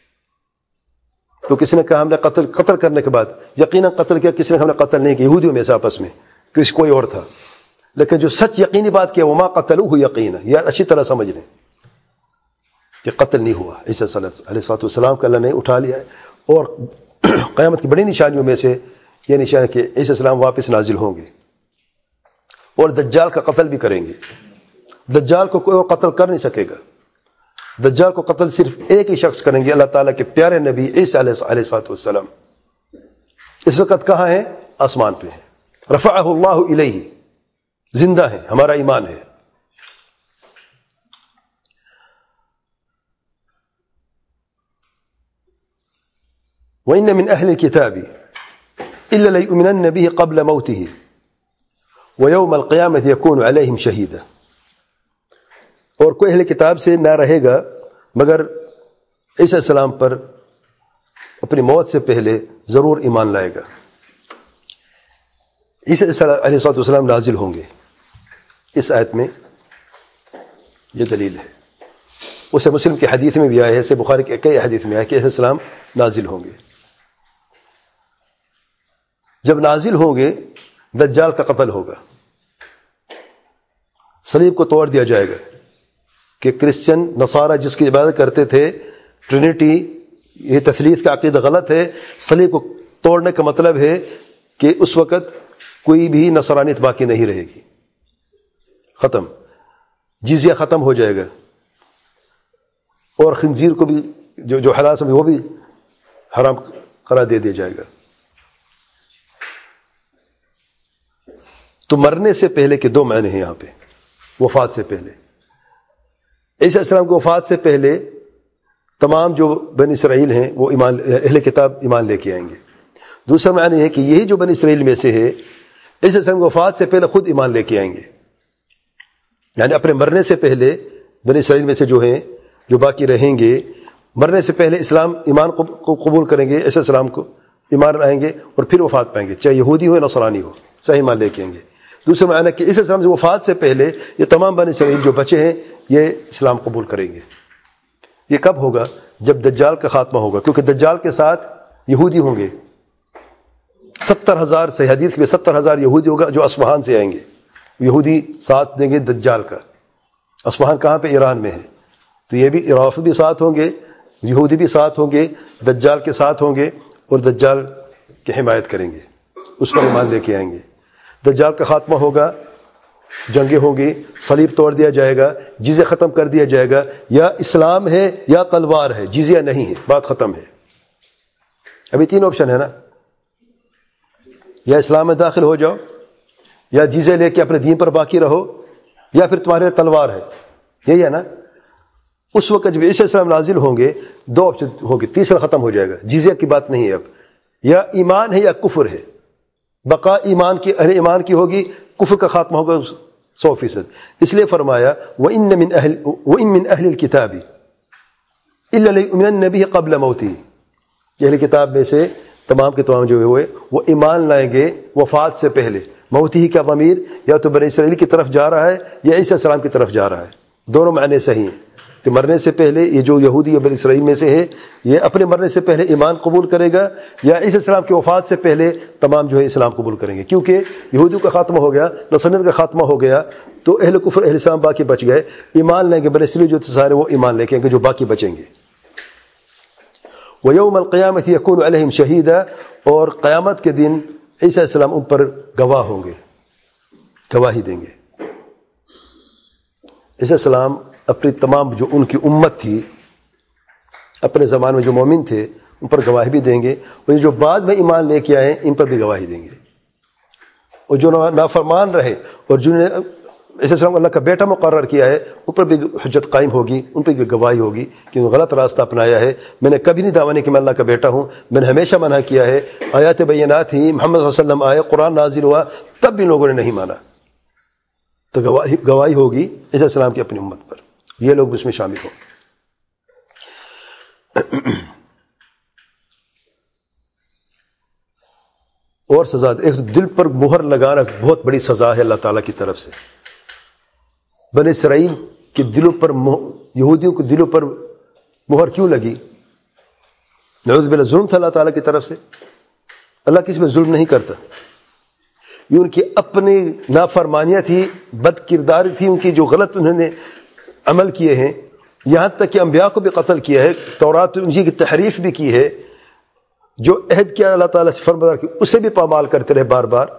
تو کسی نے کہا ہم نے قتل قتل کرنے کے بعد یقیناً قتل کیا، کسی نے ہم نے قتل نہیں کیا، یہودیوں میں سے آپس میں کسی کوئی اور تھا. لیکن جو سچ یقینی بات کیا وما قتلوه یقینا، یہ اچھی طرح سمجھ لیں کہ قتل نہیں ہوا. عیسی علیہ السلام کو اللہ نے اٹھا لیا ہے. اور قیامت کی بڑی نشانیوں میں سے یہ نشان کہ عیسی السلام واپس نازل ہوں گے اور دجال کا قتل بھی کریں گے. دجال کو کوئی اور قتل کر نہیں سکے گا. دجال کو قتل صرف ایک ہی شخص کریں گے، اللہ تعالیٰ کے پیارے نبی عیسی علیہ السلام. اس وقت کہاں ہیں؟ آسمان پہ ہیں. رفعہ اللہ الیہ، زندہ ہیں، ہمارا ایمان ہے. وَإِنَّ مِنْ أَهْلِ الْكِتَابِ إِلَّا لَيُؤْمِنَنَّ بِهِ قَبْلَ مَوْتِهِ وَيَوْمَ الْقِيَامَةِ يَكُونُ عَلَيْهِمْ شَهِيدًا، اور کوئی اہل کتاب سے نہ رہے گا مگر عیسی السلام پر اپنی موت سے پہلے ضرور ایمان لائے گا. عیسی علیہ السلام نازل ہوں گے، اس آیت میں یہ دلیل ہے. اسے مسلم کی حدیث میں بھی آیا ہے، اسے بخاری کے کئی حدیث میں آیا کہ عیسی السلام نازل ہوں گے. جب نازل ہوں گے دجال کا قتل ہوگا، صلیب کو توڑ دیا جائے گا کہ کرسچن نصارہ جس کی عبادت کرتے تھے ٹرینٹی، یہ تثلیث کا عقیدہ غلط ہے، صلیب کو توڑنے کا مطلب ہے کہ اس وقت کوئی بھی نصرانیت باقی نہیں رہے گی، ختم، جزیہ ختم ہو جائے گا، اور خنزیر کو بھی جو جو حلال سمجھے وہ بھی حرام قرار دے دیا جائے گا۔ تو مرنے سے پہلے کے دو معنی ہیں یہاں پہ، وفات سے پہلے۔ عیسیٰ علیہ السلام کی وفات سے پہلے تمام جو بنی اسرائیل ہیں وہ ایمان، اہل کتاب ایمان لے کے آئیں گے۔ دوسرا معنی ہے کہ یہی جو بنی اسرائیل میں سے ہے، عیسیٰ علیہ السلام کی وفات سے پہلے خود ایمان لے کے آئیں گے، یعنی اپنے مرنے سے پہلے بنی اسرائیل میں سے جو ہیں جو باقی رہیں گے، مرنے سے پہلے اسلام ایمان کو قبول کریں گے، عیسیٰ السلام کو ایمان لائیں گے، اور پھر وفات پائیں گے، چاہے یہودی ہو یا نصرانی ہو، صحیح ایمان لے کے آئیں گے۔ دوسرا معنی کہ عیسیٰ السلام کی وفات سے پہلے یہ تمام بنی اسرائیل جو بچے ہیں یہ اسلام قبول کریں گے۔ یہ کب ہوگا؟ جب دجال کا خاتمہ ہوگا، کیونکہ دجال کے ساتھ یہودی ہوں گے، ستر ہزار سے حدیث میں ستر ہزار یہودی ہوگا جو اصفہان سے آئیں گے، یہودی ساتھ دیں گے دجال کا۔ اصفہان کہاں پہ؟ ایران میں ہے، تو یہ بھی عراق بھی ساتھ ہوں گے، یہودی بھی ساتھ ہوں گے، دجال کے ساتھ ہوں گے، اور دجال کی حمایت کریں گے، اس پر ایمان لے کے آئیں گے۔ دجال کا خاتمہ ہوگا، جنگیں ہوں گی، صلیب توڑ دیا جائے گا، جزیہ ختم کر دیا جائے گا، یا اسلام ہے یا تلوار ہے، جزیہ نہیں ہے، بات ختم ہے۔ ابھی تین آپشن ہے نا، یا اسلام میں داخل ہو جاؤ، یا جزیہ لے کے اپنے دین پر باقی رہو، یا پھر تمہارے تلوار ہے، یہی ہے نا۔ اس وقت جب عیسیٰ السلام نازل ہوں گے دو آپشن ہوں گے، تیسرا ختم ہو جائے گا، جزیہ کی بات نہیں ہے اب، یا ایمان ہے یا کفر ہے، بقا ایمان کی، اہل ایمان کی ہوگی، کفر کا خاتمہ ہوگا سو فیصد۔ اس لیے فرمایا وَإِنَّ مِنْ أَهْلِ وَإِنْ مِنْ أَهْلِ الْكِتَابِ إِلَّا لَيُؤْمِنَنَّ بِهِ قَبْلَ مَوْتِهِ، کہ اہل کتاب میں سے تمام کے تمام جو ہوئے وہ ایمان لائیں گے وفات سے پہلے۔ موتی کا ضمیر یا تو بنی اسرائیل کی طرف جا رہا ہے یا عیسیٰ السلام کی طرف جا رہا ہے، دونوں معنی صحیح ہیں۔ کہ مرنے سے پہلے یہ جو یہودی یا بنی اسرائیل میں سے ہے یہ اپنے مرنے سے پہلے ایمان قبول کرے گا، یا عیسیٰ السلام کی وفات سے پہلے تمام جو ہے اسلام قبول کریں گے، کیونکہ یہودیوں کا خاتمہ ہو گیا، نصرانیت کا خاتمہ ہو گیا، تو اہل کفر اہل اسلام باقی بچ گئے، ایمان لیں گے، بنی اسرائیل جو سارے وہ ایمان لے کے جو باقی بچیں گے۔ وَيَوْمَ الْقِيَامَةِ يَكُونُ عَلَيْهِمْ شَهِيدًا، اور قیامت کے دن عیسیٰ السلام ان پر گواہ ہوں گے، گواہی دیں گے۔ عیسیٰ السلام اپنی تمام جو ان کی امت تھی، اپنے زمان میں جو مومن تھے ان پر گواہی بھی دیں گے، اور جو بعد میں ایمان لے کے آئے ان پر بھی گواہی دیں گے، اور جو نافرمان رہے اور جنہوں نے عیسیٰ السلام اللہ کا بیٹا مقرر کیا ہے ان پر بھی حجت قائم ہوگی، ان پہ بھی گواہی ہوگی کہ انہوں نے غلط راستہ اپنایا ہے۔ میں نے کبھی نہیں دعویٰ نہیں کہ میں اللہ کا بیٹا ہوں، میں نے ہمیشہ منع کیا ہے، آیات بینات ہی محمد صلی اللہ علیہ وسلم آئے، قرآن نازل ہوا، تب بھی لوگوں نے نہیں مانا، تو گواہی گواہی ہوگی عیسیٰ السلام کی اپنی امت پر، یہ لوگ بھی اس میں شامل ہوں گے۔ اور سزا، ایک دل پر مہر لگانا بہت بڑی سزا ہے اللہ تعالیٰ کی طرف سے۔ بنی اسرائیل کے دلوں پر، یہودیوں کے دلوں پر مہر کیوں لگی؟ نعوذ باللہ ظلم تھا اللہ تعالیٰ کی طرف سے۔ اللہ کسی میں ظلم نہیں کرتا، یہ ان کی اپنی نافرمانیاں تھی، بد کرداری تھی ان کی، جو غلط انہوں نے عمل کیے ہیں، یہاں تک کہ انبیاء کو بھی قتل کیا ہے، تورات انجیل کی تحریف بھی کی ہے، جو عہد کیا اللہ تعالیٰ سے فرمانبردار کی اسے بھی پامال کرتے رہے بار بار۔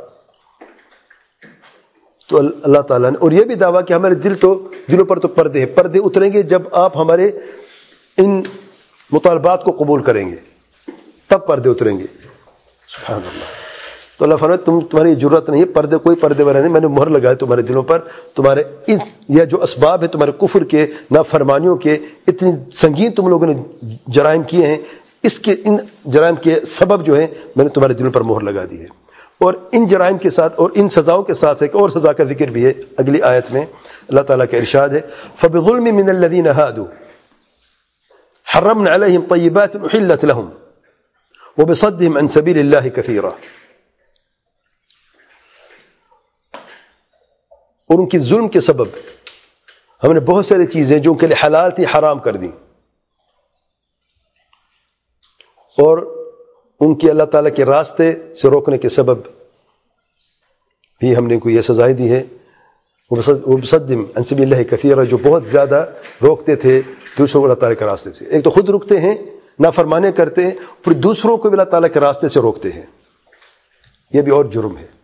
تو اللہ تعالیٰ نے اور یہ بھی دعویٰ کہ ہمارے دل تو دلوں پر تو پردے ہیں، پردے اتریں گے جب آپ ہمارے ان مطالبات کو قبول کریں گے، تب پردے اتریں گے۔ سبحان اللہ۔ تو اللہ فرماتا تم تمہاری جرت نہیں ہے، پردے کوئی پردے والا نہیں، میں نے مہر لگائے تمہارے دلوں پر، تمہارے اس یا جو اسباب ہے تمہارے کفر کے، نافرمانیوں کے، اتنی سنگین تم لوگوں نے جرائم کیے ہیں، اس کے ان جرائم کے سبب جو ہیں میں نے تمہارے دلوں پر مہر لگا دی ہے۔ اور ان جرائم کے ساتھ اور ان سزاؤں کے ساتھ ایک اور سزا کا ذکر بھی ہے اگلی آیت میں، اللہ تعالیٰ کا ارشاد ہے فَبِظُلْمٍ مِّنَ الَّذِينَ هَادُوا حَرَّمْنَا عَلَيْهِمْ طَيِّبَاتٍ أُحِلَّتْ لَهُمْ وَبِصَدِّهِمْ عَنْ سَبِيلِ اللَّهِ كَثِيرًا، اور ان کی ظلم کے سبب ہم نے بہت ساری چیزیں جو ان کے لیے حلال تھی حرام کر دی، اور ان کی اللہ تعالیٰ کے راستے سے روکنے کے سبب بھی ہم نے ان کو یہ سزائیں دی ہے۔ وَبِصَدِّهِمْ عَنْ سَبِيلِ اللَّهِ كَثِيرًا، جو بہت زیادہ روکتے تھے دوسروں کو اللہ تعالیٰ کے راستے سے۔ ایک تو خود رکتے ہیں نافرمانی کرتے ہیں، پھر دوسروں کو بھی اللہ تعالیٰ کے راستے سے روکتے ہیں، یہ بھی اور جرم ہے۔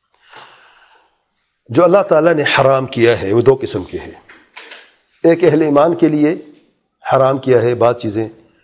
جو اللہ تعالیٰ نے حرام کیا ہے وہ دو قسم کے ہیں، ایک اہل ایمان کے لیے حرام کیا ہے بعض چیزیں،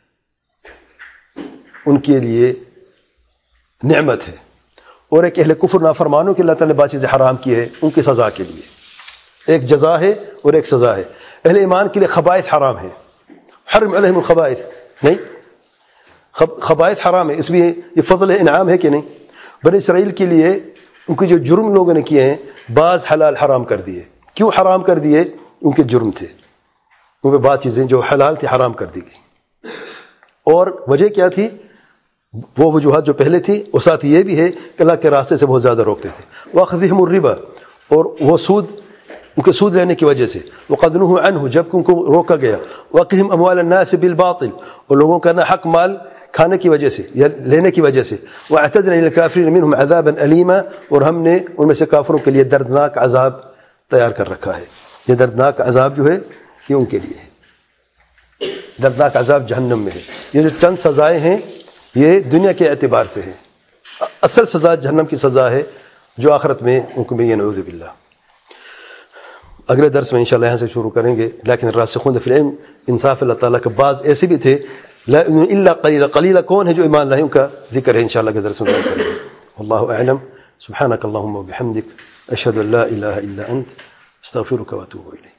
ان کے لیے نعمت ہے، اور ایک اہل کفر نافرمانوں کے اللہ تعالیٰ نے بعض چیزیں حرام کی ہے ان کی سزا کے لیے، ایک جزا ہے اور ایک سزا ہے۔ اہل ایمان کے لیے خبائث حرام ہے، حرم علیہم الخبائث، نہیں خبائث حرام ہے، اس لیے یہ فضل انعام ہے کہ نہیں؟ بنی اسرائیل کے لیے ان کے جو جرم لوگوں نے کیے ہیں بعض حلال حرام کر دیے، کیوں حرام کر دیے؟ ان کے جرم تھے، ان پہ بعض چیزیں جو حلال تھی حرام کر دی گئی، اور وجہ کیا تھی؟ وہ وجوہات جو پہلے تھی، اور ساتھ یہ بھی ہے کہ اللہ کے راستے سے بہت زیادہ روکتے تھے۔ وَأَخْذِهِمُ الرِّبَا، اور وہ سود، ان کے سود لینے کی وجہ سے، وَقَدْ نُهُوا عَنْهُ، جب کہ ان کو روکا گیا، وَأَخْذِهِمْ أَمْوَالَ النَّاسِ بِالْبَاطِلِ، اور لوگوں کا نا حق مال کھانے کی وجہ سے یا لینے کی وجہ سے، وَأَعْتَدْنَا لِلْكَافِرِينَ مِنْهُمْ عَذَابًا أَلِيمًا، اور ہم نے ان میں سے کافروں کے لیے دردناک عذاب تیار کر رکھا ہے۔ یہ دردناک عذاب جو ہے یہ ان کے لیے ہے، دردناک عذاب جہنم میں ہے۔ یہ جو چند سزائیں ہیں یہ دنیا کے اعتبار سے ہیں، اصل سزا جہنم کی سزا ہے جو آخرت میں ان کو ملی، نعوذ باللہ۔ اگلے درس میں انشاءاللہ یہاں سے شروع کریں گے۔ لیکن الراسخون فی العلم، انصاف اللہ تعالیٰ کا بعض ایسے بھی تھے لا الا قلیلا، قلیلا کون ہے جو ایمان لائے، ان کا ذکر ہے انشاءاللہ کے درس میں بیان کریں گے۔ واللہ اعلم، سبحانک اللہم وبحمدک، اشہد ان لا الہ الا انت، استغفرک واتوب الیک۔